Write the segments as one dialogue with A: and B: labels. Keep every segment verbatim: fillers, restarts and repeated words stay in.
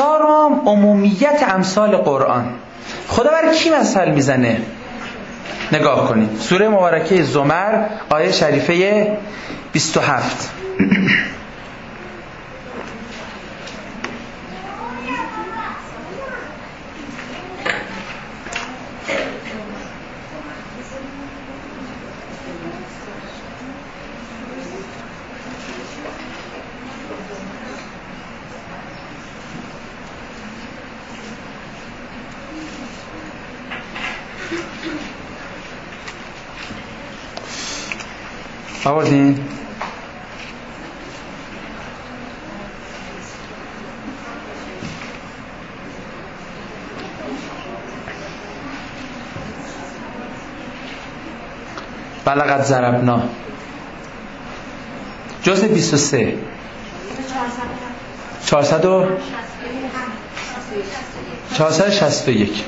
A: چهارم عمومیت امثال قرآن. خدا برای کی مثل میزنه؟ نگاه کنید سوره مبارکه زمر آیه شریفه بیست و هفت. آوردین؟ بلغت ضربنا جزء بیست و سه چهارصد و چهارصد و شصت و یک.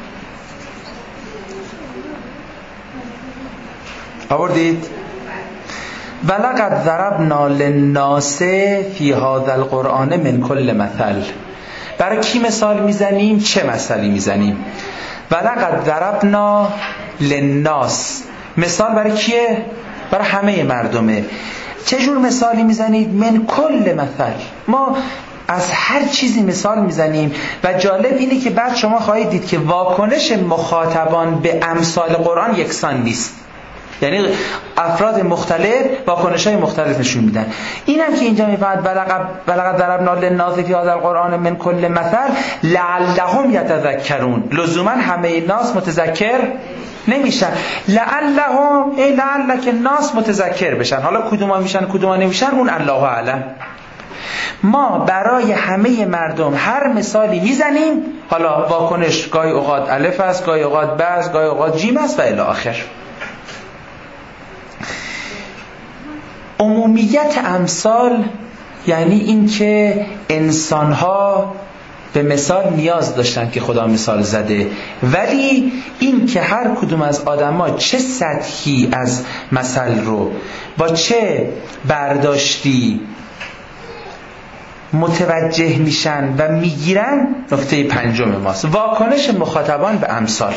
A: آوردید؟ ولقد ضربنا للناس فی هذا القرآن من کل مثل. برای کی مثال میزنیم؟ چه مثالی میزنیم؟ ولقد ضربنا للناس، مثال برای کیه؟ برای همه مردمه. چه جور مثالی میزنید؟ من کل مثل، ما از هر چیزی مثال میزنیم. و جالب اینه که بعد شما خواهید دید که واکنش مخاطبان به امثال قرآن یکسان نیست، یعنی افراد مختلف واکنش‌های مختلف نشون میدن. اینم که اینجا میفهمد ولقد ضربنا للناس فی هذا القرآن من کل مثل لعلهم یتذکرون، لزوما همه ناس متذکر نمیشن. لعلهم ای لعلک الناس متذکر بشن. حالا کدوما میشن کدوما نمیشن اون الله اعلم. ما برای همه مردم هر مثالی میزنیم، حالا واکنش گاهی اوقات الف است، گاهی اوقات با است، گاهی اوقات جیم است و الی آخر. عمومیت امثال یعنی این که انسان‌ها به مثال نیاز داشتن که خدا مثال زده، ولی این که هر کدوم از آدم‌ها چه سطحی از مثل رو با چه برداشتی متوجه میشن و میگیرن نکته پنجم ماست. واکنش مخاطبان به امثال.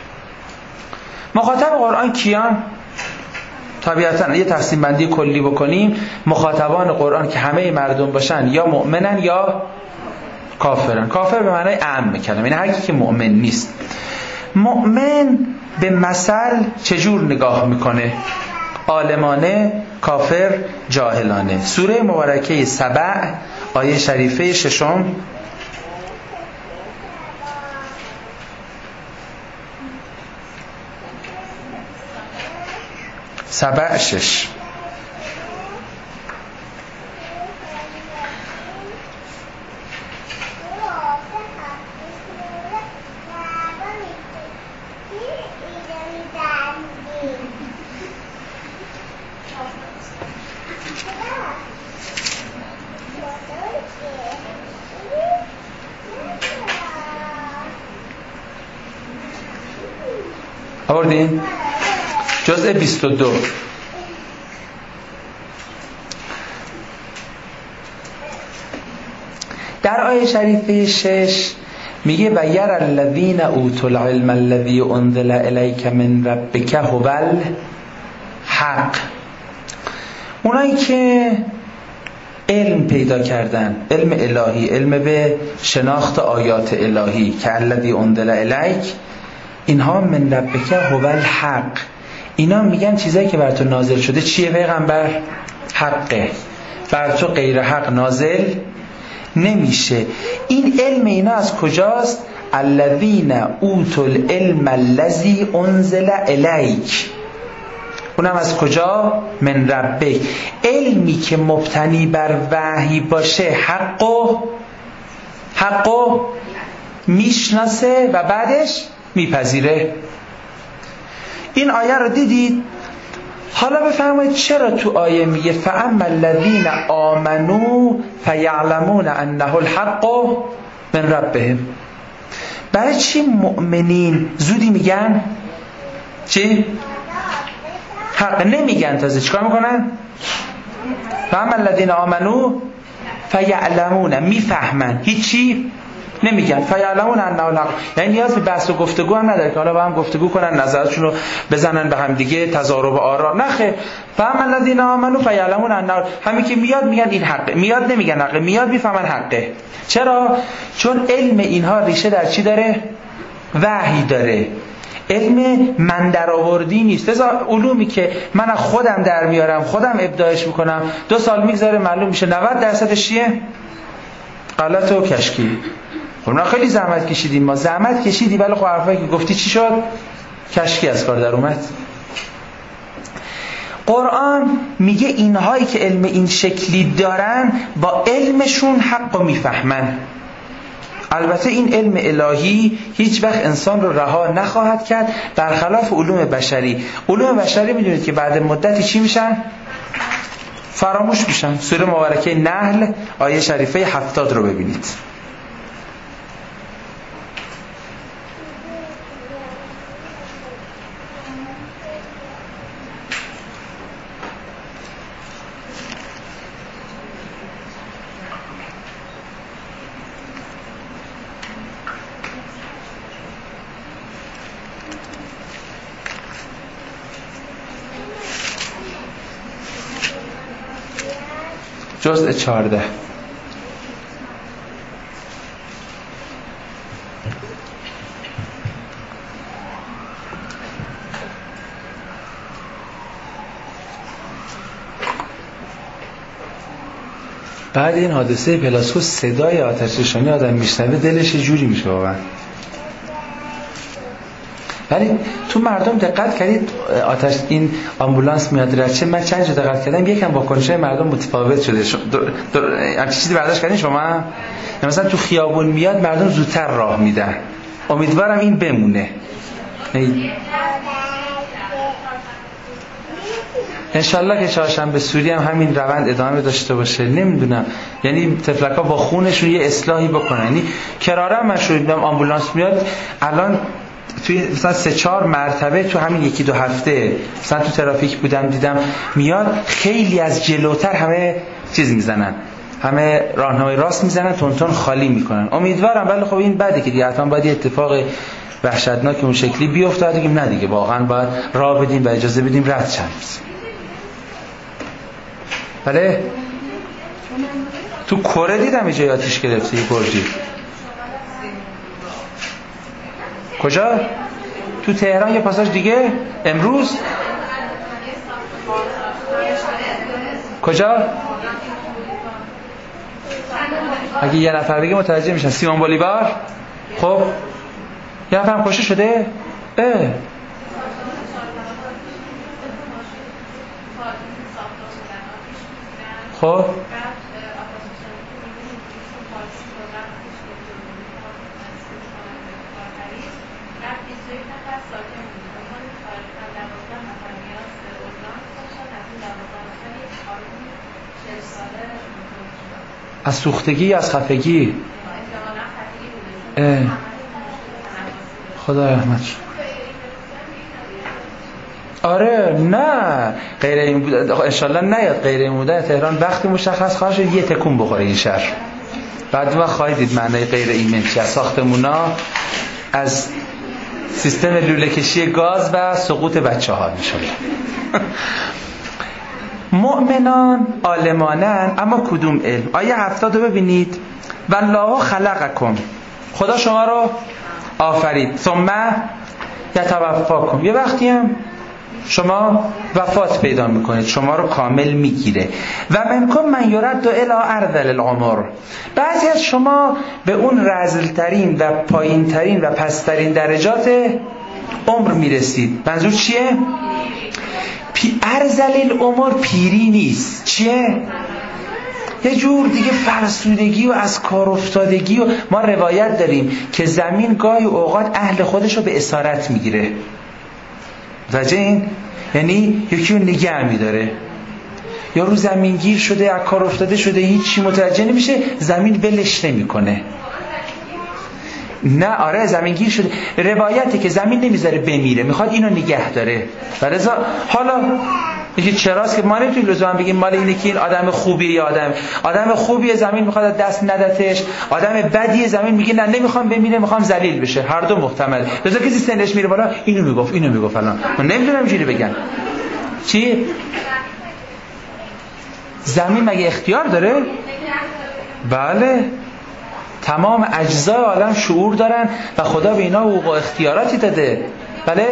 A: مخاطب قرآن کیان؟ طبیعتاً یه تقسیم بندی کلی بکنیم، مخاطبان قرآن که همه مردم باشن یا مؤمنن یا کافرن. کافر به معنای عام کلمه، یعنی هر کی که مؤمن نیست. مؤمن به مثل چجور نگاه میکنه؟ عالمانه، کافر جاهلانه. سوره مبارکه سبع آیه شریفه ششم. سبع شش. آوردین؟ جزء بیست و دو. در آیه شریفه شش میگه و یر الذین اوتوا العلم الذی انزل الیک من ربک هو الحق. اونایی که علم پیدا کردن، علم الهی، علم به شناخت آیات الهی که الذی انزل الیک، اینها من ربک هو الحق، اینا میگن چیزایی که بر تو نازل شده چیه پیغمبر؟ حقه، بر تو غیر حق نازل نمیشه. این علم اینا از کجاست؟ الذین اوتوا العلم الذی انزل الیک. اونم از کجا؟ من ربک. علمی که مبتنی بر وحی باشه حقو حقو میشناسه و بعدش میپذیره. این آیه رو دیدید؟ حالا بفرمایید چرا تو آیه میگه فاما الذین آمنوا فیعلمون انه الحق من ربهم؟ برای چی مؤمنین زودی میگن چی؟ حق نمیگن، تازه چیکار میکنن؟ فاما الذین آمنوا فیعلمون میفهمن، هیچی نمیگن. فیعلمون انه الحق، یعنی نیاز به بحث و گفتگو هم نداره که حالا با هم گفتگو کنن، نظرشون رو بزنن به هم دیگه، تضارب آرا، نه. فهم الذین آمنوا فیعلمون انه، همین که میاد میگن این حقه، میاد نمیگن حقه، میاد میفهمن حقه. چرا؟ چون علم اینها ریشه در چی داره؟ وحی داره. علم من در آوردی نیست. لذا علومی که من از خودم در میارم، خودم ابداعش میکنم، دو سال میگذره معلوم میشه نود درصدش چیه؟ غلط و کشکی. خب نه خیلی زحمت کشیدیم، ما زحمت کشیدی ولی خب حرفایی که گفتی چی شد؟ کشکی از کار در اومد. قرآن میگه اینهایی که علم این شکلی دارن با علمشون حق رو میفهمن. البته این علم الهی هیچ وقت انسان رو رها نخواهد کرد، برخلاف علوم بشری. علوم بشری میدونید که بعد مدتی چی میشن؟ فراموش میشن. سوره مبارکه نحل آیه شریفه هفتاد رو ببینید. جزء چهارده. بعد این حادثه پلاسکو صدای آتش نشانی آدم میشنوه دلش یه جوری میشه واقعا. ولی تو مردم دقت کردید آتش این آمبولانس میاد رچه، من چند جا دقت کردم یکم واکنش‌های مردم متفاوت شده. همین چیزی برداشت کردین شما؟ مثلا تو خیابون میاد مردم زودتر راه میدن. امیدوارم این بمونه. انشالله که چهارشنبه سوری هم همین روند ادامه داشته باشه. نمیدونم، یعنی تفلکا با خونشون یه اصلاحی بکنن. یعنی کراره من شدیدم آمبولانس میاد الان توی مثلا سه چهار مرتبه تو همین یکی دو هفته مثلا تو ترافیک بودم دیدم میاد، خیلی از جلوتر همه چیز میزنن، همه راهنمای راست میزنن، تون تون خالی میکنن. امیدوارم، ولی خب این بده که دیگه حتما باید یه اتفاق وحشتناک اون شکلی بیفته دیگه. نه دیگه واقعا باید راه بدیم و اجازه بدیم رد شن. بله تو کره دیدم یه جای آتیش گرفته یه برجی. کجا؟ تو تهران یه پاساژ دیگه امروز. کجا؟ اگه یه نفر بگه متوجه میشن. سیمون بولیوار. خب یه نفر هم کشته شده؟ اه خب از سوختگی، از خفگی. خدا رحمت شد. آره نه غیر این بود انشالله نیاد. غیر این بوده تهران وقتی مشخص خواهد شد یه تکون بخوره این شهر. بعد ما خواهید دید معنی غیر ایمن چیه. از ساختمونا، از سیستم لوله کشی گاز و سقوط بچه ها میشونه. مؤمنان عالمانن، اما کدوم علم؟ آیه هفتاد رو ببینید. والله خلقکم، خدا شما رو آفرید. ثم یتوفاکم، یه وقتی هم شما وفات پیدا میکنید، شما رو کامل میگیره. و منکم من یرد الی ارذل العمر، بعضی از شما به اون رذلترین و پایینترین و پسترین درجات عمر میرسید. منظور چیه؟ پی ارذل العمر پیری نیست. چیه؟ یه جور دیگه فرسودگی و از کار افتادگی. و ما روایت داریم که زمین گاهی اوقات اهل خودش رو به اسارت میگیره. وجه این یعنی یکی رو نگه میداره، یا رو زمین گیر شده، از کار افتاده شده، هیچی متوجه نمیشه، زمین ولش نمیکنه. نه آره زمین گیر شده. روایتی که زمین نمیذاره بمیره، میخواد اینو نگه داره. ولذا حالا میگه چراست که ما نمیتونیم لزوما بگیم مال اینه که این آدم خوبیه یا آدم آدم خوبیه زمین میخواد دست ندتش، آدم بدیه زمین میگه نه نمیخوام بمیره میخوام ذلیل بشه. هر دو محتمل. لذا کسی سنش میره بالا اینو میگفت اینو میگفت الان من نمیدونم اینجوری بگم. چی؟ زمین مگه اختیار داره؟ بله. تمام اجزای عالم شعور دارن و خدا به اینا حقوق و اختیاراتی داده. بله.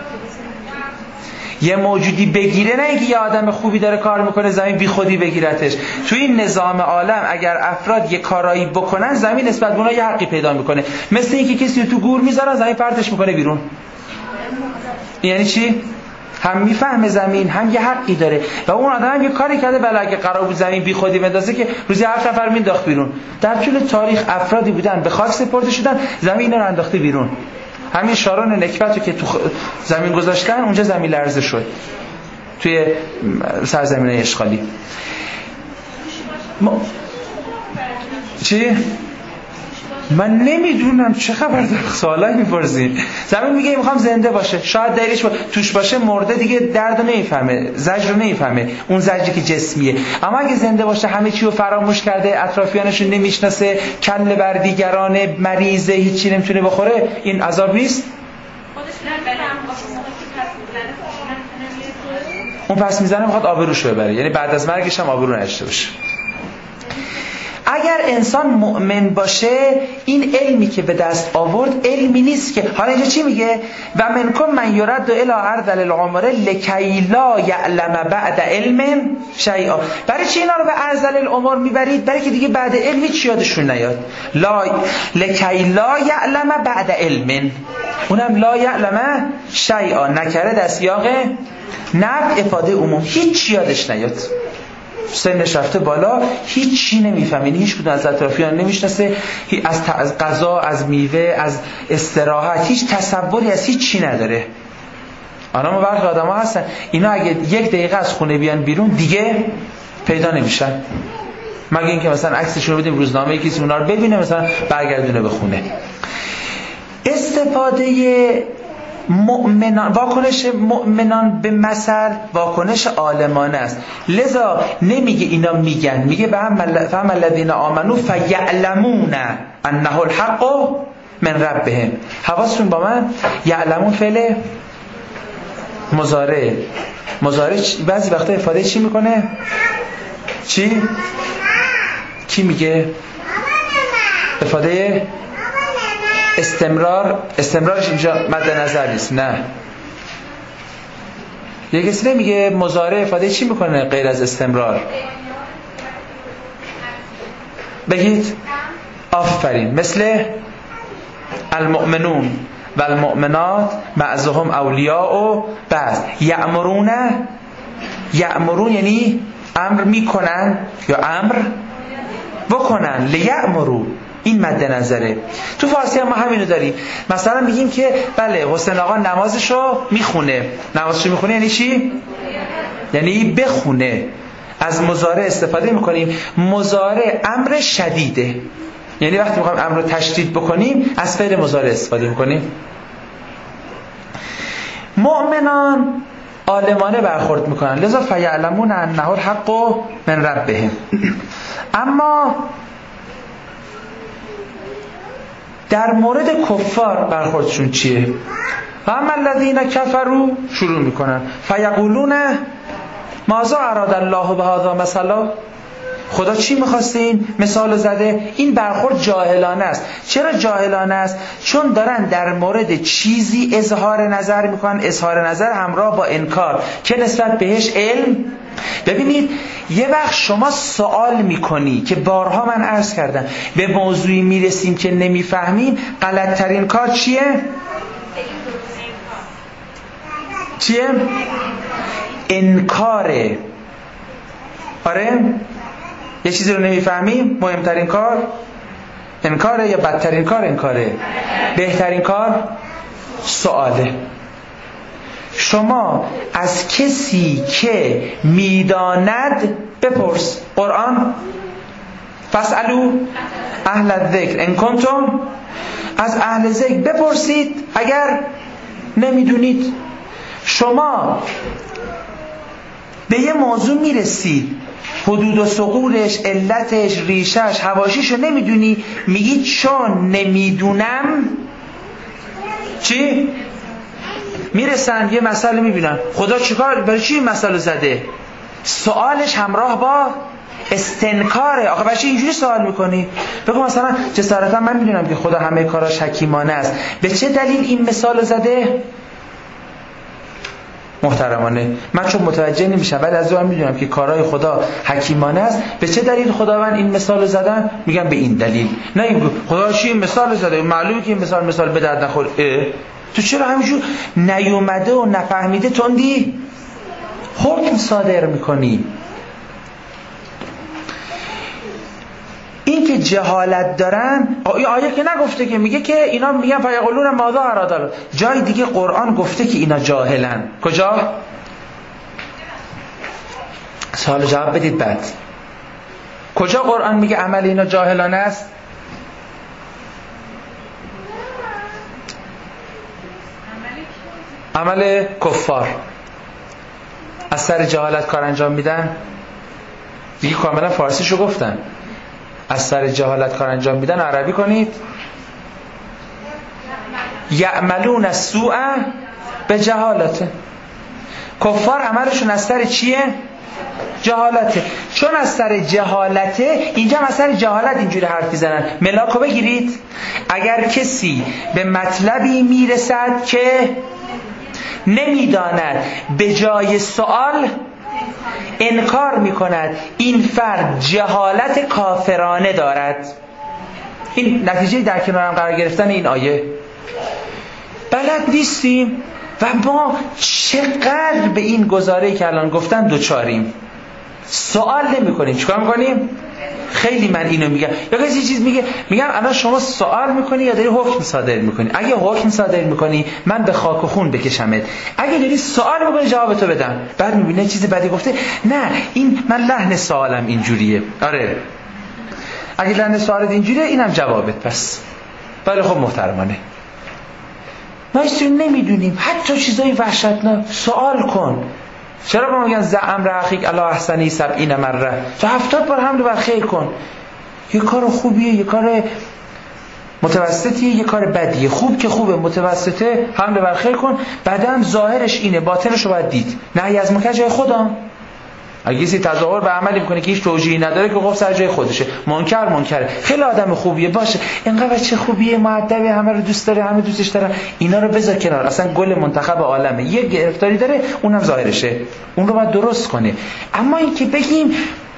A: یه موجودی بگیره نه اینکه یه آدم خوبی داره کار میکنه زمین بی خودی بگیرتش. تو این نظام عالم اگر افراد یه کارایی بکنن زمین نسبت به اونها یه حقی پیدا میکنه. مثل اینکه کسی رو تو گور میذاره زمین پرتش میکنه بیرون. یعنی چی؟ هم میفهمه زمین هم یه حقی داره و اون آدم هم یه کاری کرده بله اگه قرار بود زمین بی خودی بندازه که روزی هفت نفر مینداخت بیرون. در طول تاریخ افرادی بودن به خاک سپرده شدن زمین رو انداخته بیرون. همین شاران نکبت رو که تو زمین گذاشتن اونجا زمین لرزه شد توی سرزمین اشغالی. ما... چی؟ من نمیدونم چه خبر داره سوالایی میپرسین. زمین میگه میخوام زنده باشه، شاید دلیلش با... توش باشه مرده دیگه درد رو نمیفهمه، زجر رو نمیفهمه، اون زجری که جسمیه. اما اگه زنده باشه همه چی رو فراموش کرده، اطرافیانش رو نمیشناسه، کله بر دیگرانه، مریضه، هیچی نمیتونه بخوره، این عذاب نیست؟ اون پس میزنه میخواد آبروش ببره، یعنی بعد از مرگش هم آبرو نداشته باشه. اگر انسان مؤمن باشه این علمی که به دست آورد علمی نیست که حالا اینجا چی میگه و منکم من یرد الی ارذل العمر لکی لا یعلم بعد علم شیئا. برای چی اینا رو به ارذل العمر میبرید؟ برای که دیگه بعد علمی چی یادشون نیاد. لا لکی لا یعلم بعد علم، اونم لا یعلم شیئا نکره در سیاق نفی افاده عموم، هیچ یادش نیاد. سنش رفته بالا هیچی نمیفهمه، هیچ کدوم از اطرافیان نمیشناسه، از از غذا، از میوه، از استراحت هیچ تصوری از هیچ چی نداره. آنها برخی آدم‌ها هستن اینا اگه یک دقیقه از خونه بیان بیرون دیگه پیدا نمیشن، مگه اینکه مثلا عکسشون رو بدیم روزنامه کسی اونا رو ببینه مثلا برگردونه به خونه. استفاده مؤمنان، واکنش مؤمنان به مثل واکنش عالمانه است. لذا نمیگه اینا میگن، میگه فهم الذین آمنوا فیعلمون انه الحق من ربهم. حواستون با من، یعلمون فعل مضارع. مضارع بعضی وقتا افاده چی میکنه؟ چی؟ کی میگه؟ افاده استمرار. استمرارش اینجا مد نظر نیست. نه، یه کسی نمیگه مضارع افاده چی میکنه غیر از استمرار؟ بگید. آفرین. مثل المؤمنون و المؤمنات بعضهم اولیاء و بعض. یأمرون، یأمرون یعنی امر میکنن یا امر بکنن. لیأمرو، این مد نظره. تو فارسی هم ما همینو داریم. مثلا میگیم که بله حسین آقا نمازشو میخونه. نمازشو میخونه یعنی چی؟ یعنی بخونه. از مضارع استفاده میکنیم. مضارع امر شدیده، یعنی وقتی میخوایم امر رو تشدید بکنیم از فعل مضارع استفاده میکنیم. مؤمنان عالمانه برخورد میکنن، لذا فیعلمون انه الحق من ربهم. اما در مورد کفار برخوردشون چیه؟ اما الذین کفروا شروع میکنن فیقولون ماذا اراد الله بهذا مثلا. خدا چی میخواسته این مثال زده؟ این برخورد جاهلانه است. چرا جاهلانه است؟ چون دارن در مورد چیزی اظهار نظر میکنن، اظهار نظر همراه با انکار که نسبت بهش علم. ببینید یه وقت شما سوال میکنی که بارها من عرض کردم به موضوعی میرسیم که نمیفهمیم، غلط ترین کار چیه؟ چیه؟ انکاره. آره؟ یه چیزی رو نمیفهمیم، مهمترین کار انکاره یا بدترین کار انکاره؟ بهترین کار سواله. شما از کسی که میداند بپرس. قرآن فاسألوا اهل الذکر ان کنتم، از اهل ذکر بپرسید اگر نمیدونید. شما به یه موضوع میرسید، حدود و ثغورش، علتش، ریشش، حواشیشو نمیدونی، میگی چون نمیدونم چی؟ میرسن یه مسئله میبینن، خدا چیکار برای چی این مسئله زده؟ سوالش همراه با استنکاره. آخه بچه اینجوری سوال میکنی؟ بگو مثلا جسارتا من میدونم که خدا همه کاراش حکیمانه است، به چه دلیل این مثال زده؟ محترمانه من چون متوجه نمیشم، بعد از اون میدونم که کارهای خدا حکیمانه است، به چه دلیل خداوند این مثال زدن؟ میگم به این دلیل. نه این خدا چی این مثال زده؟ معلومه که این مثال مثال به درد نخور. تو چرا همینجور نیومده و نفهمیده تندی حکم صادر میکنی؟ این که جهالت دارن، این آیه که نگفته که، میگه که اینا میگن فیقولون ماذا اراد الله. جای دیگه قرآن گفته که اینا جاهلن. کجا؟ سوال جواب بدید. بعد کجا قرآن میگه عمل اینا جاهلانه است؟ عمل کفار از سر جهالت کار انجام میدن. دیگه کاملا فارسیشو گفتن، از سر جهالت کار انجام میدن. عربی کنید. یعملون السوء به جهالته. کفار عملشون از سر چیه؟ جهالته. چون از سر جهالته، اینجا از سر جهالت اینجوری حرف میزنن. ملاکو بگیرید. اگر کسی به مطلبی میرسد که نمیداند، به جای سوال انکار میکند، این فرد جهالت کافرانه دارد. این نتیجه در کنارم قرار گرفتن این آیه. بلد نیستیم و ما چقدر به این گزاره‌ای که الان گفتن دوچاریم. سوال نمی کنیم. چیکار میکنیم؟ خیلی من اینو میگم. یا کسی چیز میگه، میگم الان شما سوال میکنی یا داری حکم صادر میکنی؟ اگه حکم صادر میکنی من به خاک و خون بکشمت. اگه داری سوال میکنی جواب تو بدم. بعد میبینه چیز بدی گفته، نه این من لحن سوالم اینجوریه. آره اگه لحن سوالت اینجوریه اینم جوابت. پس بله خب محترمانه. ما ایستون نمیدونیم حتی چیزای وحشتناک. سوال کن. چرا با ما میگن زعم رحقیق الا احسنی سبعین مره؟ تو هفتاد بار حمد بر خیر کن. یه کار خوبیه، یه کار متوسطیه، یه کار بدیه. خوب که خوبه، متوسطه حمد بر خیر کن. بعدم ظاهرش اینه، باطنش رو باید دید. نهی از منکر جای خدا. اگه کسی تظاهر به عملی میکنه که هیچ توجیهی نداره که خب سر جای خودشه. منکر منکره. خیلی آدم خوبیه، باشه اینقدر چه خوبیه، مؤدبه، همه رو دوست داره، همه دوستش دارن، اینا رو بذار کنار. اصلا گل منتخب عالمه. یه گرفتاری داره، اونم ظاهرشه، اون رو باید درست کنه. اما این که بگیم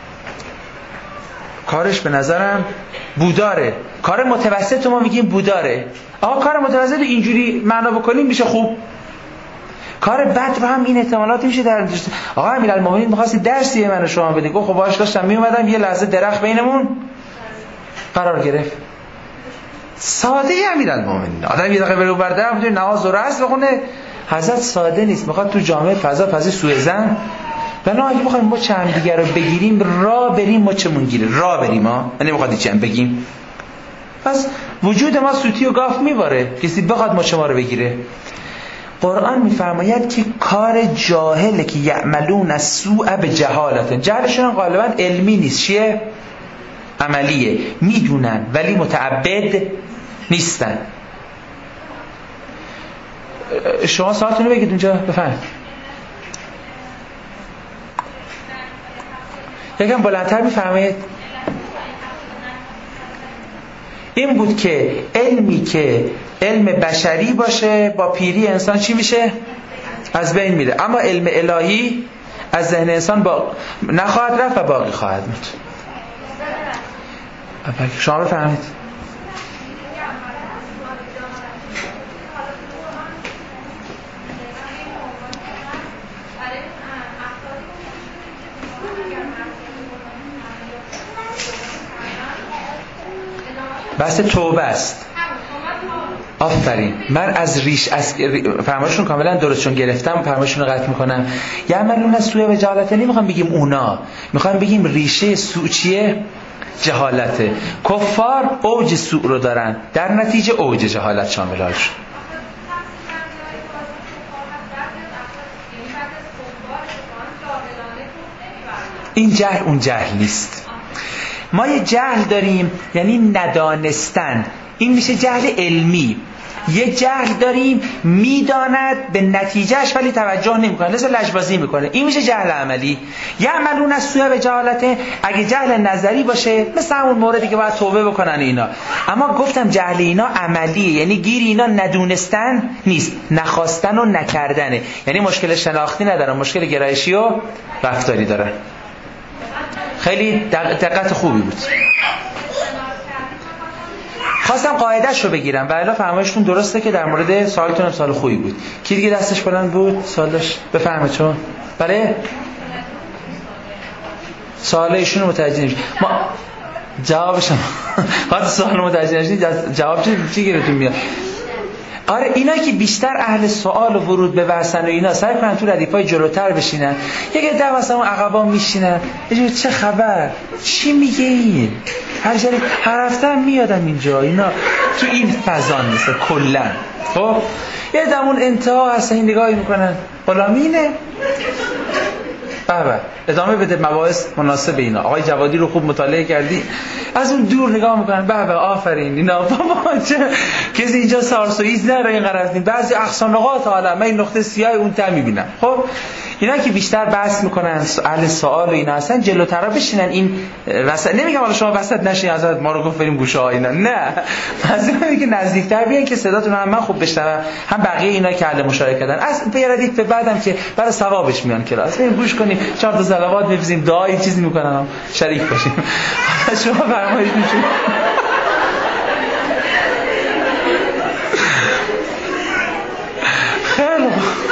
A: کارش به نظرم بوداره، کار متوسط ما میگیم بوداره. آقا کار متوسط اینجوری معنا بکنیم میشه خوب. کار بد رو هم این احتمالات میشه در درست. آقا امیرالمومنین می‌خواستی درسی من شما بدین. گفت خب باش داشتم میومدم یه لحظه درخت بینمون قرار گرفت. ساده امیرالمومنین. آدم یه دقیقه برو برده میتونه نماز و رقص بخونه. حضرت ساده نیست. میخواد تو جامعه فضا فضی سوء ظن. بنا اگه بخوایم ما چه هم دیگه رو بگیریم، راه بریم ما چمون گیره. راه بریم ها. نمیخواد چی هم بگیم. پس وجود ما سوتی و گاف میباره. کسی بخواد ما چه رو بگیره. قرآن میفرماید که کار جاهله که یعملون السوء به جهالت. جهلشون غالبا علمی نیست، چیه؟ عملیه. میدونن ولی متعبد نیستن. شما سوالتون رو بگید اونجا بفهم. یکم بلندتر میفرمایید. این بود که علمی که علم بشری باشه با پیری انسان چی میشه؟ از بین میره. اما علم الهی از ذهن انسان با نخواهد رفت و باقی خواهد موند. شما بفهمید. بحث توبه است. آفرین. من از ریش از فرمایشون کاملا درستشون گرفتم، فرمایشون رو قطع میکنم. یه عملون از سوء و جهالت نمیخوام بگیم اونا، میخوام بگیم ریشه سوء چیه؟ جهالته. کفار اوج سوء رو دارن، در نتیجه اوج جهالت شامل شد. این جهل اون جهل نیست. ما یه جهل داریم یعنی ندانستن، این میشه جهل علمی. یه جهل داریم میداند به نتیجهش ولی توجه نمیکنه، مثل لجبازی میکنه، این میشه جهل عملی. یعملون السوء بجهالت. اگه جهل نظری باشه مثل همون موردی که باید توبه بکنن اینا، اما گفتم جهل اینا عملیه، یعنی گیر اینا ندونستن نیست، نخواستن و نکردنه. یعنی مشکل شناختی ندارن، مشکل گرایشی و رفتاری دارن. خیلی دقت خوبی بود. خواستم قاعده‌اش رو بگیرم و الا فرمایشتون درسته که در مورد سوالتون هم سوال خوبی بود. کی دیگه دستش بلند بود؟ سوالش بفهمه چون بله سوال ایشون رو متوجه نمیشه. ما جوابش هم وقتی سوال رو متوجه نشید جواب چی چی گیرتون میاد؟ آره اینا که بیشتر اهل سوال و ورود به بحثن و اینا سعی کنن تو ردیفای جلوتر بشینن، یکی ده مثلا اون عقبا میشینن یه چه خبر چی میگه این هر جایی هر هفته هم میادم اینجا، اینا تو این فضا نیست کلا. خب یه دمون انتها اصلا این نگاهی میکنن غلامینه. بابا ادامه بده، مباحث مناسب اینا. آقای جوادی رو خوب مطالعه کردی، از اون دور نگاه میکنن بابا آفرین اینا بابا چه کسی اینجا سارسویز نره این قرفتین، بعضی اقصانقات عالم من این نقطه سیاه اون تا میبینم. خب اینا که بیشتر بحث میکنن اهل سوال و اینا هستن جلوتر بشینن. این وسط نمیگم حالا شما وسط نشین حضرت ما رو گفت بریم گوشه ها اینا، نه مثلا میگه نزدیکتر بیان که صداتون هم من خوب بشنوم هم بقیه اینا که اهل مشارکتن. از پیردید به بعدم که برای ثوابش میان کلاس بریم گوش کنیم چهار تا صلوات می‌فرستیم دعای چیزی میکنن شریک باشیم. شما فرمایید میشه خیلی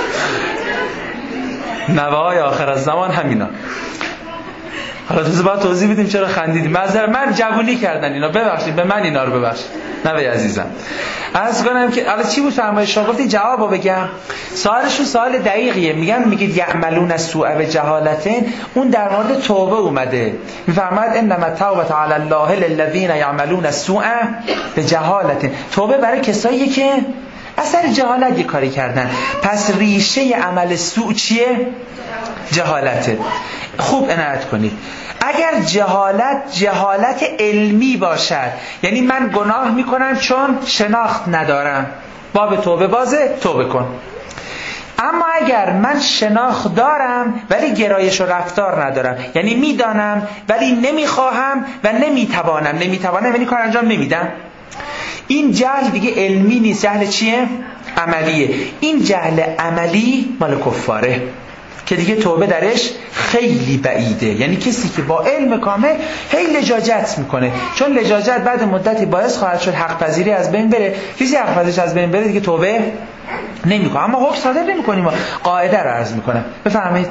A: نوای آخر از زمان همینا. حالا تو باید توضیح بدیم چرا خندیدیم. معذرت من جوونی کردن اینا، ببخشید به من اینا رو ببخشید نوای عزیزم. عرض کنم که حالا چی بود فرمایش شما گفتین جوابو بگم. سوالشون سوال دقیقیه. میگن میگید یعملون السوء بجهالتن، اون در مورد توبه اومده. میفرماید انما التوبه علی الله للذین یعملون السوء بجهالتن. توبه برای کسایی که اثر جهالت یه کاری کردن. پس ریشه عمل سوء چیه؟ جهالته. خوب عنایت کنید. اگر جهالت جهالت علمی باشد، یعنی من گناه میکنم چون شناخت ندارم، باب توبه بازه، توبه کن. اما اگر من شناخت دارم ولی گرایش و رفتار ندارم، یعنی میدانم ولی نمیخواهم و نمیتوانم، نمیتوانم یعنی کار انجام نمیدم، این جهل دیگه علمی نیست. جهل چیه؟ عملیه. این جهل عملی مال کفاره که دیگه توبه درش خیلی بعیده. یعنی کسی که با علم کامل هی لجاجت میکنه، چون لجاجت بعد مدتی باعث خواهد شد حق پذیری از بین بره. کسی حق پذیریش از بین بره دیگه توبه نمیکنه. اما حکم صادر نمیکنیم، قاعده رو عرض میکنم. بفرمایید.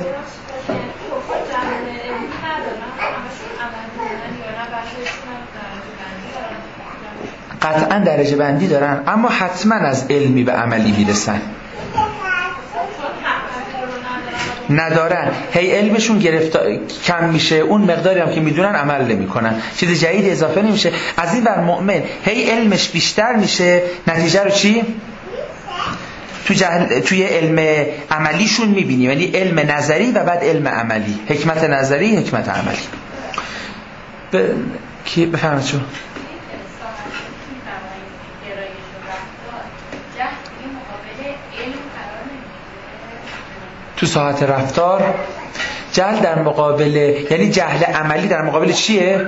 A: قطعا درجه بندی دارن، اما حتما از علمی به عملی میرسن. ندارن، هی علمشون گرفت کم میشه، اون مقداری هم که میدونن عمل نمیکنن، چیز جدید اضافه نمیشه. از این بر مؤمن هی علمش بیشتر میشه، نتیجه رو چی؟ تو جهل... توی علم عملیشون میبینی، یعنی علم نظری و بعد علم عملی، حکمت نظری حکمت عملی. ب... کی بفهمید چون؟ تو ساعت رفتار جهل در مقابل، یعنی جهل عملی در مقابل چیه؟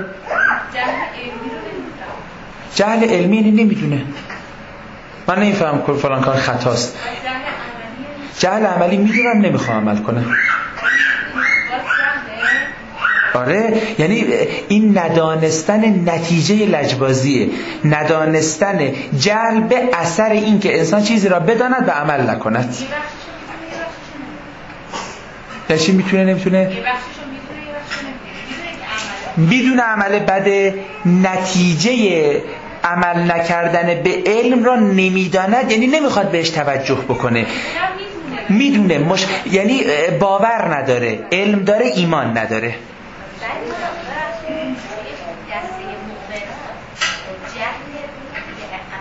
A: جهل علمی یعنی نمیدونه. من نمیفهم که فلان کار خطاست. جهل عملی میدونم نمیخوام عمل کنم. آره، یعنی این ندانستن نتیجه لجبازیه، ندانستن جهل به اثر این که انسان چیزی را بداند و عمل نکند. یعنی چی میتونه نمیتونه؟ بدون عمل بده، نتیجه عمل نکردن به علم را نمیداند، یعنی نمیخواد بهش توجه بکنه. میدونه مش... یعنی باور نداره، علم داره ایمان نداره.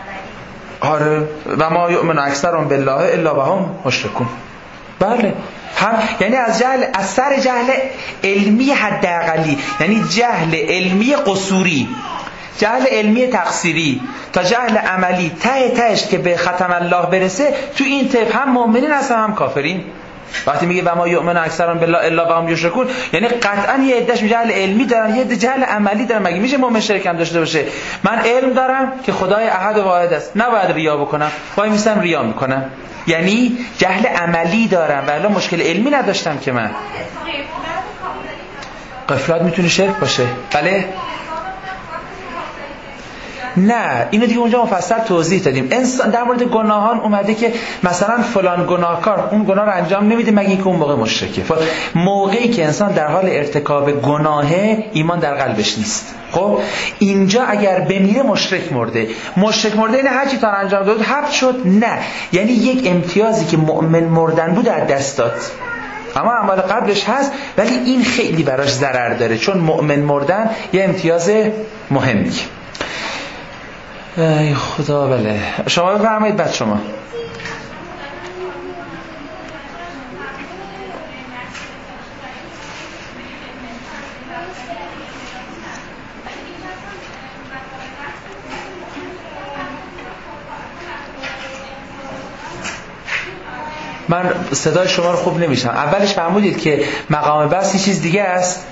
A: آره و ما یؤمن اکثرهم بالله الا وهم مشرکون. بله هم یعنی از جهل، از سر جهل علمی حداقلی، یعنی جهل علمی قصوری، جهل علمی تقصیری تا جهل عملی ته تهش که به ختم الله برسه، تو این طیف هم مؤمنین هستن هم کافرین. وقتی میگه و ما یؤمن اکثرا بالله الا و هم یشرکون، یعنی قطعا یه عدهش جهل علمی دارن، یه عده جهل عملی دارن. مگه میشه مؤمن شرک هم داشته باشه؟ من علم دارم که خدای احد و واحد است، نباید ریا بکنم، وای میستم ریا میکنم، یعنی جهل عملی دارم، ولی مشکل علمی نداشتم که من. غفلت میتونه شرک باشه، بله؟ نه، اینو دیگه اونجا مفصل توضیح دادیم. انسان در مورد گناهان اومده که مثلا فلان گناهکار اون گناه رو انجام نمیده مگه اینکه اون موقع مشرکه. موقعی که انسان در حال ارتکاب گناهه، ایمان در قلبش نیست. خب اینجا اگر بمیره مشرک مرده. مشرک مرده یعنی هر چی تا انجام داد حبس شد؟ نه، یعنی یک امتیازی که مؤمن مردن بود از دست داد، اما اعمال قبلش هست، ولی این خیلی براش ضرر داره، چون مؤمن مردن یه امتیاز مهمی. ای خدا، بله شما بفرمایید. بعد شما من صدای شما رو خوب نمیشم. اولش فرمودید که مقام بحث یه چیز دیگه است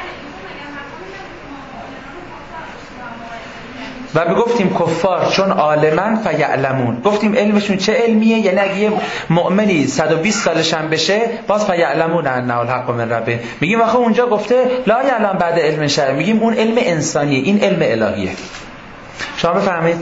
A: و بگفتیم کفار چون عالمن فیعلمون. گفتیم علمشون چه علمیه؟ یعنی اگه یه مؤمنی صد و بیست سالش هم بشه باز فیعلمون انه الحق من ربه. میگیم واخه اونجا گفته لا یعلم بعد علم شرع، میگیم اون علم انسانیه، این علم الهیه. شما بفرمایید.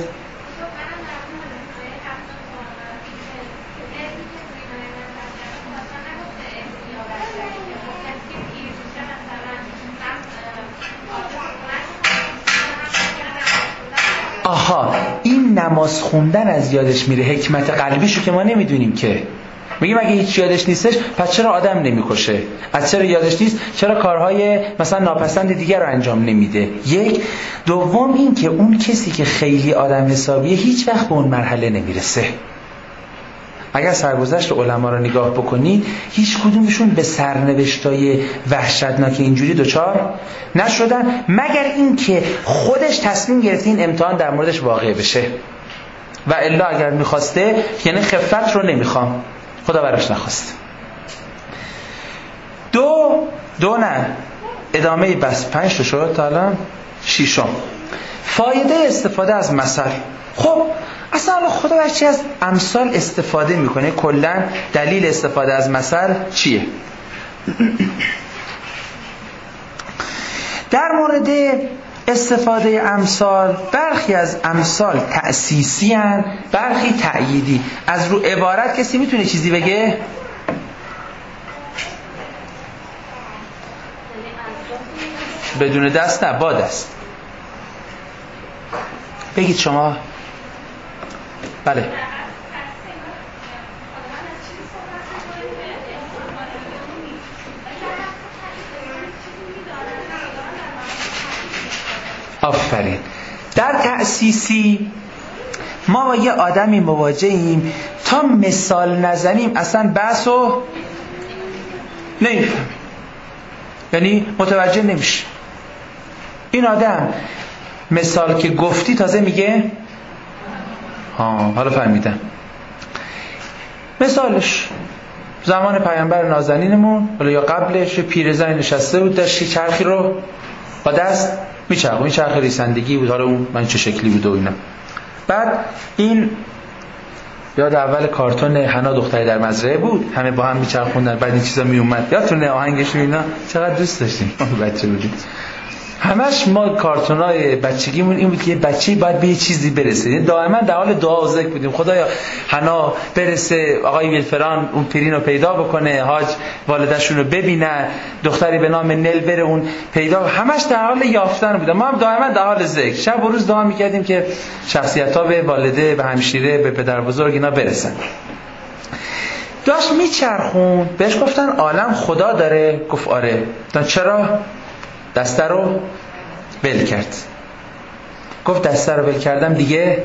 A: آها، این نماز خوندن از یادش میره، حکمت قلبیشو که ما نمیدونیم که. میگیم اگه هیچ یادش نیستش پس چرا آدم نمیکشه؟ از چرا یادش نیست؟ چرا کارهای مثلا ناپسند دیگر رو انجام نمیده؟ یک. دوم این که اون کسی که خیلی آدم حسابیه هیچ وقت به اون مرحله نمیرسه. اگر سرگذشت علما رو نگاه بکنید، هیچ کدومشون به سرنوشتای وحشتناک اینجوری دوچار نشدن، مگر اینکه خودش تصمیم گرفته این امتحان در موردش واقع بشه. و الا اگر میخواسته، یعنی خفت رو نمیخوام، خدا براش نخواست. دو دو نه ادامه بس پنج تا شد تا الان شیشم. فایده استفاده از مثل. خب اصلا خدا هر چی از امثال استفاده میکنه، کلا دلیل استفاده از مثل چیه؟ در مورد استفاده امثال، برخی از امثال تأسیسی هن، برخی تأییدی. از رو عبارت کسی میتونه چیزی بگه؟ بدون دست نه، با دست بگید شما. بله. آفرین. در تأسیسی ما با یه آدمی مواجهیم، تا مثال نزنیم اصلا بحثو نمیفهم، یعنی متوجه نمیشه. این آدم مثال که گفتی تازه میگه ها حالا فهمیدم. مثالش زمان پیامبر نازنینمون، حالا یا قبلش، پیرزن نشسته بود داشت چرخی رو با دست میچرخون، این چرخ ریسندگی بود، حالا اون من چه شکلی بود و اینا. بعد این یاد اول کارتون حنا دختری در مزرعه بود، همه با هم میچرخوندن، بعد این چیزا میومد، یادتونه آهنگش اینا چقدر دوست داشتیم بچه بودیم. همش ما کارتونای بچگیمون این بود که یه بچه‌ای باید به یه چیزی برسه، یعنی دائما در حال دعا و ذکر بودیم، خدایا حنا برسه، آقای ویلفران اون پیرین رو پیدا بکنه، حاج والدشون رو ببینه، دختری به نام نل بره اون پیدا، همش در حال یافتن بودیم. ما هم دائما در حال ذکر، شب و روز دعا می‌کردیم که شخصیت‌ها به والده، به همشیره، به پدر بزرگ اینا برسن. داشت میچرخون، بهش گفتن عالم خدا داره؟ گفت آره. چرا؟ دسته رو ول کرد. گفت دسته رو ول کردم دیگه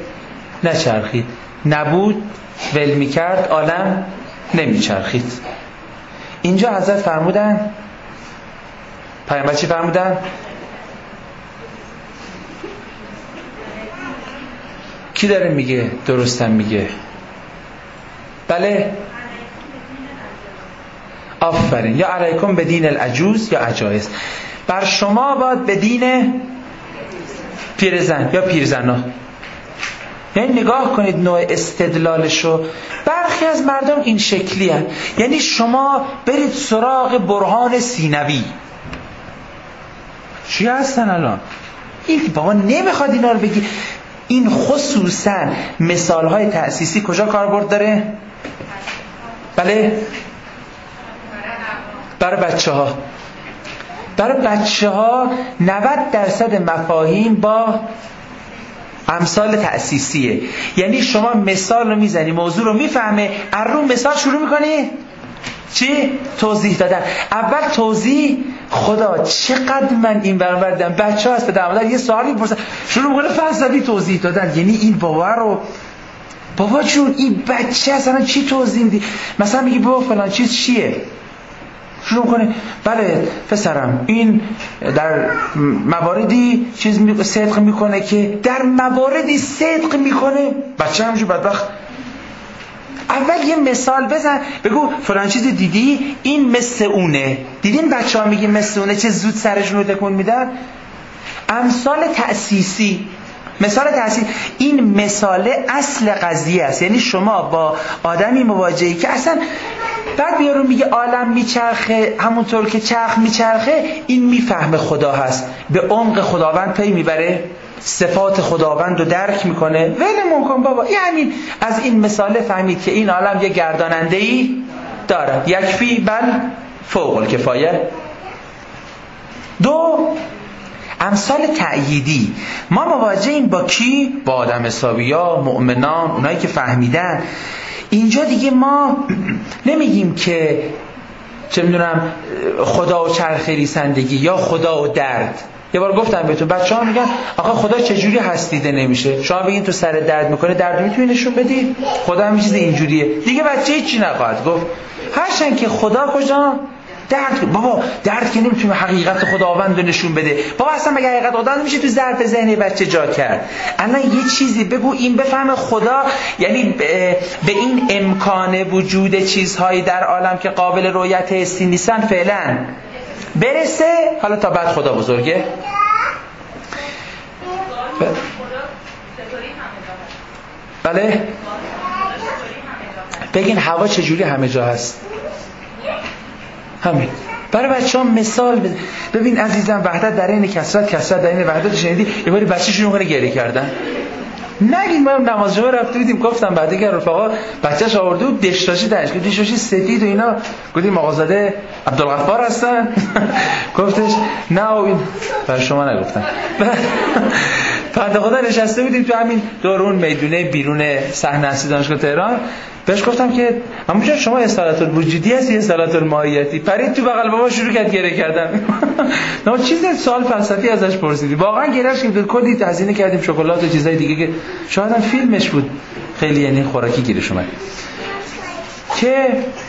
A: نچرخید. نبود ول میکرد عالم نمیچرخید. اینجا حضرت فرمودن، پیامبر چی فرمودن؟ کی داره میگه؟ درستم میگه. بله آفرین. یا علیکم به دین العجوز یا عجایز، بر شما باید به دین پیرزن یا پیرزنا. یعنی نگاه کنید نوع استدلالشو. برخی از مردم این شکلی هست، یعنی شما برید سراغ برهان سینوی. چی هستن الان؟ این بابا نمیخواد اینا رو بگی. این خصوصا مثالهای تأسیسی کجا کاربرد داره؟ بله برای بچه ها. برای بچه ها نود درصد مفاهیم با امثال تأسیسیه. یعنی شما مثال رو میزنی، موضوع رو میفهمه، از رو مثال شروع میکنی چی؟ توضیح دادن. اول توضیح، خدا چقدر من این برنامه دیدم بچه ها هست پدر مادر یه سوالی میپرسن شروع میکنه فلسفی توضیح دادن. یعنی این بابا رو بابا جون این بچه اصلا چی توضیح میدی؟ مثلا میگی بابا فلان چیز چیه؟ شروع کنه بله پسرم این در مواردی چیز می... صدق میکنه که در مواردی صدق میکنه. بچه همجور بدبخت اول یه مثال بزن، بگو فلان چیز دیدی این مثل اونه. دیدین بچه ها میگی مثل اونه چه زود سرشون رو تکون میدن. امثال تأسیسی، مثال تأسیس، این مثال اصل قضیه است. یعنی شما با آدمی مواجهی که اصلا بعد بیارون میگه عالم میچرخه همونطور که چرخ میچرخه، این میفهمه خدا هست، به عمق خداوند پی میبره، صفات خداوند رو درک میکنه. ولمون کن بابا. یعنی از این مثال فهمید که این عالم یه گرداننده‌ای دارد، یکفی بل فوق الکفایه. دو، امثال تأییدی. ما مواجهیم با کی؟ با آدم حسابیا، مؤمنان، اونایی که فهمیدن. اینجا دیگه ما نمیگیم که چه میدونم خدا و چرخ ریسندگی یا خدا و درد. یه بار گفتم بهتون بچه ها میگن آقا خدا چجوری هست دیده نمیشه. شما بگین تو سر درد میکنه، درد میتونی نشون بدی؟ خدا هم چیز اینجوریه دیگه. بچه هیچی نخواهد گفت. هرچند که خدا کجا؟ درد. بابا درد که نمیتونه حقیقت خداوند رو نشون بده. بابا اصلا مگه حقیقت خداوند میشه تو ظرف ذهن بچه جا کرد؟ الان یه چیزی بگو این بفهمه خدا، یعنی به این امکان وجود چیزهایی در عالم که قابل رؤیت حسی نیستن فعلا برسه، حالا تا بعد خدا بزرگه. بله بگین هوا چجوری همه جا هست؟ همین. برای بچه ها مثال بزن. ببین عزیزم وحدت در این کثرت، کثرت در این وحدت. شنیدی یه باری بچه شروع کنه گریه کردن؟ نگین ما نماز جمعه رفته بودیم، گفتم بعد که رفقا بچه‌ش آورده بود دشتاشی درش که دشتاشی سفید و اینا، گفتیم آقازاده عبدالغفار هستن؟ گفتش نه این برای شما نگفتم. بنده خدا نشسته بودیم تو همین دورون میدونه بیرون صحنه اصلی دانشگاه تهران. بهش گفتم که همون شما اصالت الوجودی هستی اصالت الماهیتی. پرید تو بغل بابا شروع کرد گریه کردن. نه چیز سوال فلسفی ازش پرسیدی، واقعا گریهش که کلی هزینه کردیم، شکلات و چیزای دیگه که شاید هم فیلمش بود خیلی، یعنی خوراکی گیرش اومد. که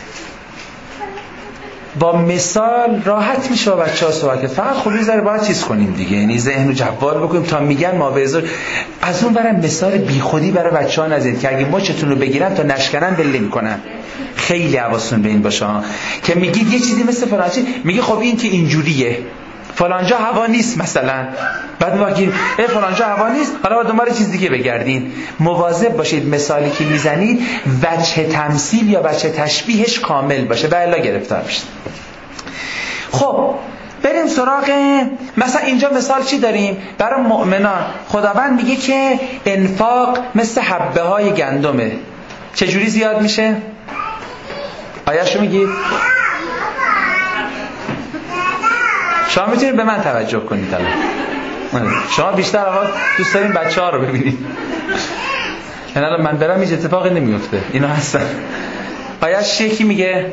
A: با مثال راحت میشه با بچه‌ها صحبت کرد. فقط خب یه ذره باید چیز کنیم دیگه، یعنی ذهن رو جوال بکنیم تا میگن ما به ازار. از اون برای مثال بیخودی برای بچه‌ها نذارید که اگه مچتون رو بگیرن تا نشکنن بله میکنن. خیلی حواستون به این باشه ها. که میگید یه چیزی مثل فلان چیز، میگه خب این که اینجوریه، فلانجا هوا نیست مثلا، بعد میگید ای فلانجا هوا نیست، حالا با دنبال چیز دیگه بگردین. مواظب باشید مثالی که میزنید وجه تمثیل یا وجه تشبیهش کامل باشه و الا گرفتار میشید. خب بریم سراغ مثلا اینجا مثال چی داریم برای مؤمنان؟ خداوند میگه که انفاق مثل حبه های گندمه. چجوری زیاد میشه؟ آیه‌شو میگید؟ شما میتونید به من توجه کنید الان. شما بیشتر آقا دوست دارین بچه ها رو ببینید. یعنی الان من برم هیچ اتفاقی نمیفته. اینا هستن. آیه‌اش چی میگه؟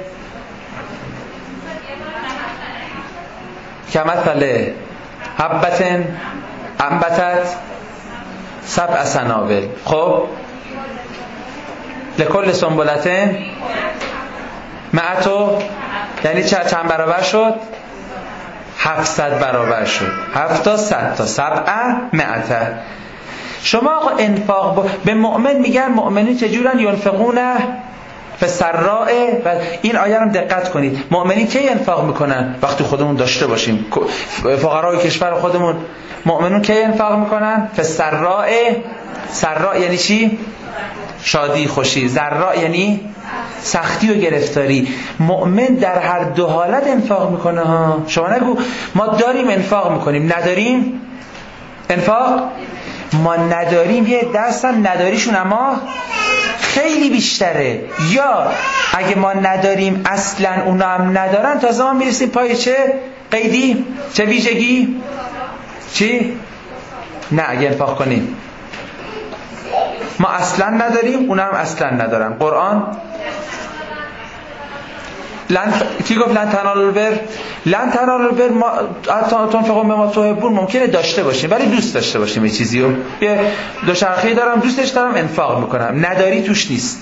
A: کمثل حبة انبتت سبع سنابل. خب لکل سنبلة مئة یعنی چند برابر شد؟ هفتصد برابر شد. هفت تا صد تا سبعه مئته. شما آقا انفاق با... به مؤمن میگن مؤمنین چجورن؟ ینفقونه فسراء. و این آیه رو دقت کنید، مؤمنین کی انفاق میکنن؟ وقتی خودمون داشته باشیم. فقرای کشور خودمون مؤمنون کی انفاق میکنن؟ فسراء. سراء یعنی چی؟ شادی خوشی. ضراء یعنی سختی و گرفتاری. مؤمن در هر دو حالت انفاق میکنه ها. شما نگو ما داریم انفاق میکنیم، نداریم انفاق. ما نداریم، یه دستن نداریشون اما خیلی بیشتره. یا اگه ما نداریم اصلا اونا هم ندارن، تازه ما میرسیم پای چه قیدی؟ چه ویژگی؟ چی؟ نه اگه انفاق کنیم ما اصلا نداریم، اونا هم اصلا ندارن. قرآن لن کی گفت لن تنالوا البر؟ لن تنالوا البر ما تنفقوا مما تحبون. ممکنه داشته باشیم ولی دوست داشته باشیم یه چیزی رو. یه دوچرخه‌ای دارم دوستش دارم انفاق میکنم، نداری توش نیست.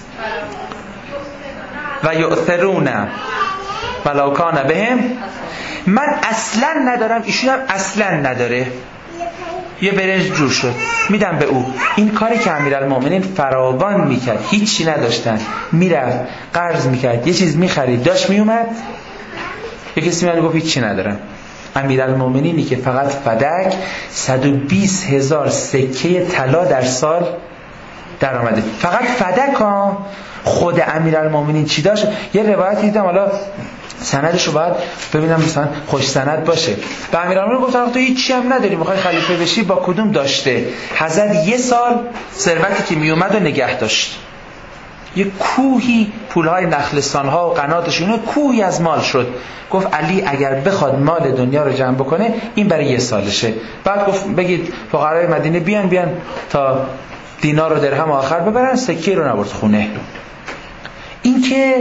A: و یؤثرون ولو کان بهم. من اصلا ندارم، ایشون هم اصلا نداره. یه برنج جور شد میدم به او. این کاری که امیرالمومنین فراوان میکرد، هیچی نداشتن، میرفت قرض میکرد، یه چیز میخرید داشت میومد، یه کسی میاد گفت هیچی ندارم. امیرالمومنینی که فقط فدک صد و بیست هزار سکه طلا در سال در آمده، فقط فدک ها. خود امیرالمومنین چی داشت؟ یه روایت دیدم، حالا سندش رو باید ببینم مثلا خوش سند باشه. به امیرالمومنین گفتن تو هیچی هم نداری میخوای خلیفه بشی، با کدوم داشته؟ حضرت یه سال ثروتی که میومد و نگه داشت، یه کوهی، پولهای نخلستانها و قناتش اینو کوهی از مال شد. گفت علی اگر بخواد مال دنیا رو جمع بکنه این برای یه سالشه. بعد گفت بگید فقرای مدینه بیان بیان تا دینار و درهم آخر ببرن، سکه رو نبرد خونه. این که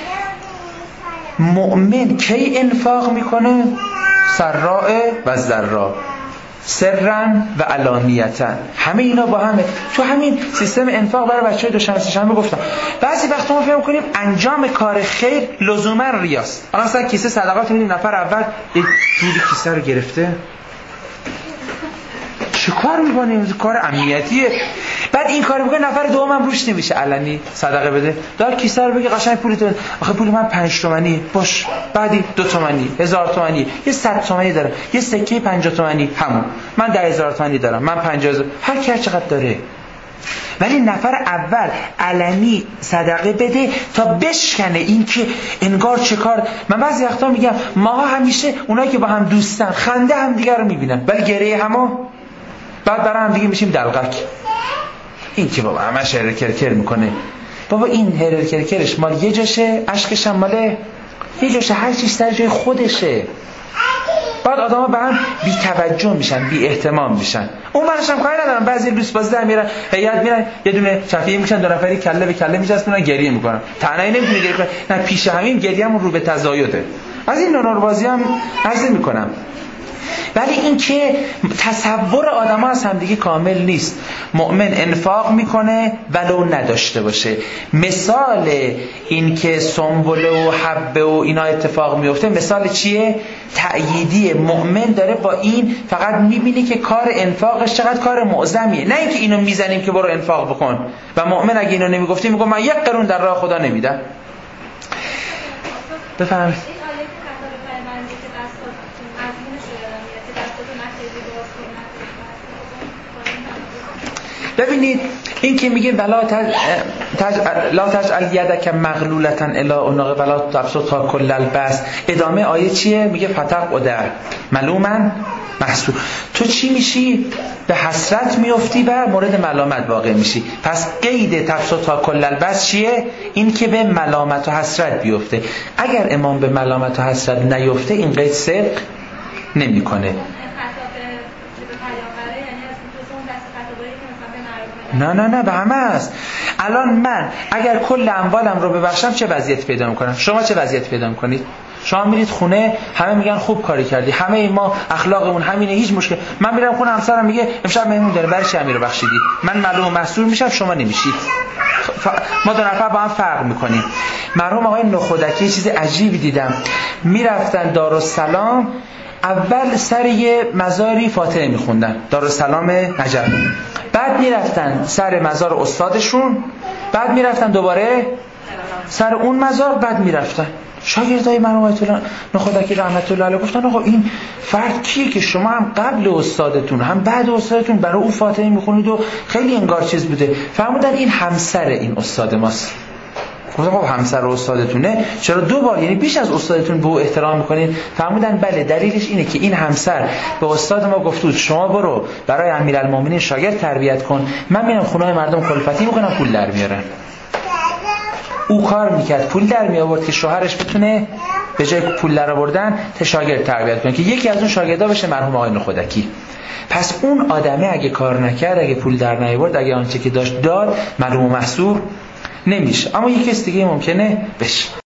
A: مؤمن کی انفاق میکنه؟ سراء و ضراء، سرن و علانیتا، همه اینا با همه. تو همین سیستم انفاق برای بچه دوشنبه سه‌شنبه گفتم بعضی وقتا ما فکر می‌کنیم انجام کار خیر لزوما ریاست. الان مثلا کیسه صدقات می‌بینیم نفر اول یه جوری کیسه رو گرفته، چه کار می‌کنیم؟ کار امنیتیه. بعد این کارو می‌کنه نفر دومم روش نمیشه علنی صدقه بده، دار کیسه رو بگه قشنگ پولت بده. آخه پول من پنج تومانی باش، بعدی دو تومانی، هزار تومانی، یه صد تومانی داره، یه سکه پنجاه تومانی همون، من ده هزار تومانی دارم، من پنجاه هزار، هر کی هر چقدر داره. ولی نفر اول علنی صدقه بده تا بشکنه این که انگار چه کار. من بعضی وقتا میگم ماها همیشه اونایی که با هم دوستن خنده هم دیگه رو میبینن ولی گریه همو بعد برای هم دیگه میشیم دلغک. این که بابا همش هرر کرکر میکنه، بابا این هرر کرکرش مال یه جاشه، اشکش هم مال یه جاشه، هر چیز سر جای خودشه. بعد آدما به هم بی توجه میشن، بی اهتمام میشن. اون منش هم کاری ندارم، بعضی لوس بازی در میرن هیئت میرن یه دونه چفیه میشن، دو نفری کله به کله میچسبونن گریه میکنن. تنهایی نمیتونه گریه کنه، نه پیش همین گریه‌مون رو به تزایده. از این نونور بازی هم عرض میکنم. ولی این که تصور آدم ها از همدیگه کامل نیست. مؤمن انفاق میکنه ولو نداشته باشه. مثال این که سنبله و حبه و اینا اتفاق میفته مثال چیه؟ تأییدیه. مؤمن داره با این فقط میبینه که کار انفاقش چقدر کار معظمیه، نه اینکه اینو میزنیم که برو انفاق بکن. و مؤمن اگه اینو نمیگفتیم میگه من یک قرون در راه خدا نمیدم. بفرمایید. ببینید این که میگه ولا تج... تج... لا تجعل یدک مغلولة الی عنق ولا تبسطها کل البسط. ادامه آیه چیه؟ میگه فتق و در ملومن محسور. تو چی میشی؟ به حسرت میافتی و مورد ملامت واقع میشی. پس قید تبسطها کل البسط چیه؟ این که به ملامت و حسرت بیفته. اگر امام به ملامت و حسرت نیفته این قید صدق نمیکنه. نه نه نه به همه است. الان من اگر کل اموالم رو ببخشم چه وضعیت پیدا میکنم؟ شما چه وضعیت پیدا میکنید؟ شما میرید خونه همه میگن خوب کاری کردی، همه ما اخلاقمون همینه، هیچ مشکل. من میرم خونه همسرم میگه امشب مهمون داره، برای چی امیر رو بخشیدی؟ من معلوم و محصور میشم، شما نمیشید. ف... ما دو نفر با هم فرق میکنیم. مرحوم آقای نخودکی یه چیز عجیبی دیدم، میرفتن دارالسلام اول سر یه مزاری فاتحه میخوندن، دارالسلام نجف، بعد میرفتن سر مزار استادشون، بعد میرفتن دوباره سر اون مزار، بعد میرفتن. شاگردای مرحوم آیت الله نخودکی رحمت الله علیه گفتن آقا این فرد کیه که شما هم قبل استادتون هم بعد استادتون برای او فاتحه میخونید و خیلی انگار چیز بوده؟ فرمودن این همسر این استاد ماست. گفتم خب همسر استادتونه، چرا دو بار یعنی بیش از استادتون به او احترام میکنید؟ فرمودن بله دلیلش اینه که این همسر به استاد ما گفت بود شما برو برای امیرالمومنین شاگرد تربیت کن، من میرم خونه مردم کلفتی میکنم پول در میارن. او کار میکرد پول در می آورد که شوهرش بتونه به جای پول در آوردن تا شاگرد تربیت کنه که یکی از اون شاگردا بشه مرحوم آقای نخودکی. پس اون آدمه اگه کار نکرد، اگه پول در نیاورد، اگه آنچه که داشت داد، معلوم و محسوب نمیشه. اما یکی از دیگه ممکنه بشه.